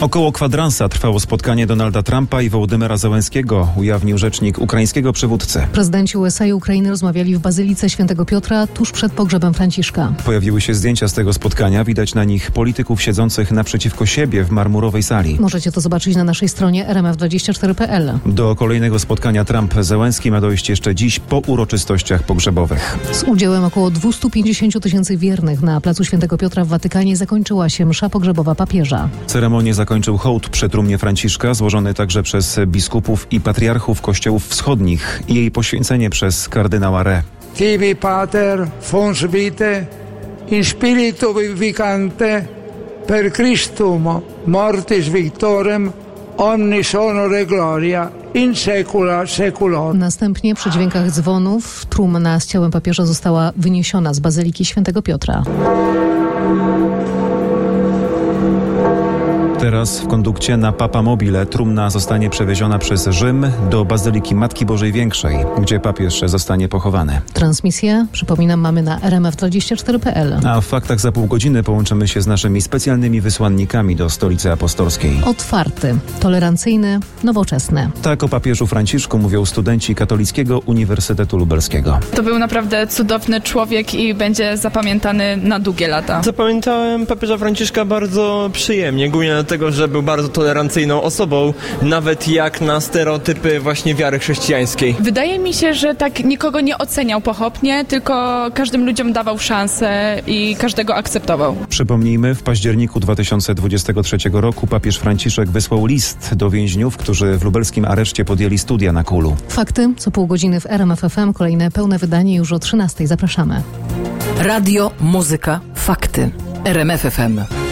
Około kwadransa trwało spotkanie Donalda Trumpa i Wołodymyra Zełenskiego, ujawnił rzecznik ukraińskiego przywódcy. Prezydenci USA i Ukrainy rozmawiali w Bazylice Świętego Piotra tuż przed pogrzebem Franciszka. Pojawiły się zdjęcia z tego spotkania. Widać na nich polityków siedzących naprzeciwko siebie w marmurowej sali. Możecie to zobaczyć na naszej stronie rmf24.pl. Do kolejnego spotkania Trump-Zełenski ma dojść jeszcze dziś po uroczystościach pogrzebowych. Z udziałem około 250 tysięcy wiernych na placu Świętego Piotra w Watykanie zakończyła się msza pogrzebowa papieża. Ceremonię zakończył hołd przy trumnie Franciszka, złożony także przez biskupów i patriarchów kościołów wschodnich i jej poświęcenie przez kardynała Re. Tibi Pater, fons vitae, in spiritu vivificante, per Christum mortis victorem, omnis honore gloria, in saecula saeculorum. Następnie przy dźwiękach dzwonów trumna z ciałem papieża została wyniesiona z Bazyliki Świętego Piotra. Teraz w kondukcie na Papa Mobile trumna zostanie przewieziona przez Rzym do Bazyliki Matki Bożej Większej, gdzie papież zostanie pochowany. Transmisję, przypominam, mamy na rmf24.pl. A w faktach za pół godziny połączymy się z naszymi specjalnymi wysłannikami do Stolicy Apostolskiej. Otwarty, tolerancyjny, nowoczesny. Tak o papieżu Franciszku mówią studenci Katolickiego Uniwersytetu Lubelskiego. To był naprawdę cudowny człowiek i będzie zapamiętany na długie lata. Zapamiętałem papieża Franciszka bardzo przyjemnie, głównie dlatego, że był bardzo tolerancyjną osobą, nawet jak na stereotypy właśnie wiary chrześcijańskiej. Wydaje mi się, że tak nikogo nie oceniał pochopnie, tylko każdym ludziom dawał szansę i każdego akceptował. Przypomnijmy, w październiku 2023 roku papież Franciszek wysłał list do więźniów, którzy w lubelskim areszcie podjęli studia na KUL-u. Fakty co pół godziny w RMF FM, kolejne pełne wydanie już o 13:00. Zapraszamy. Radio, muzyka, fakty. RMF FM.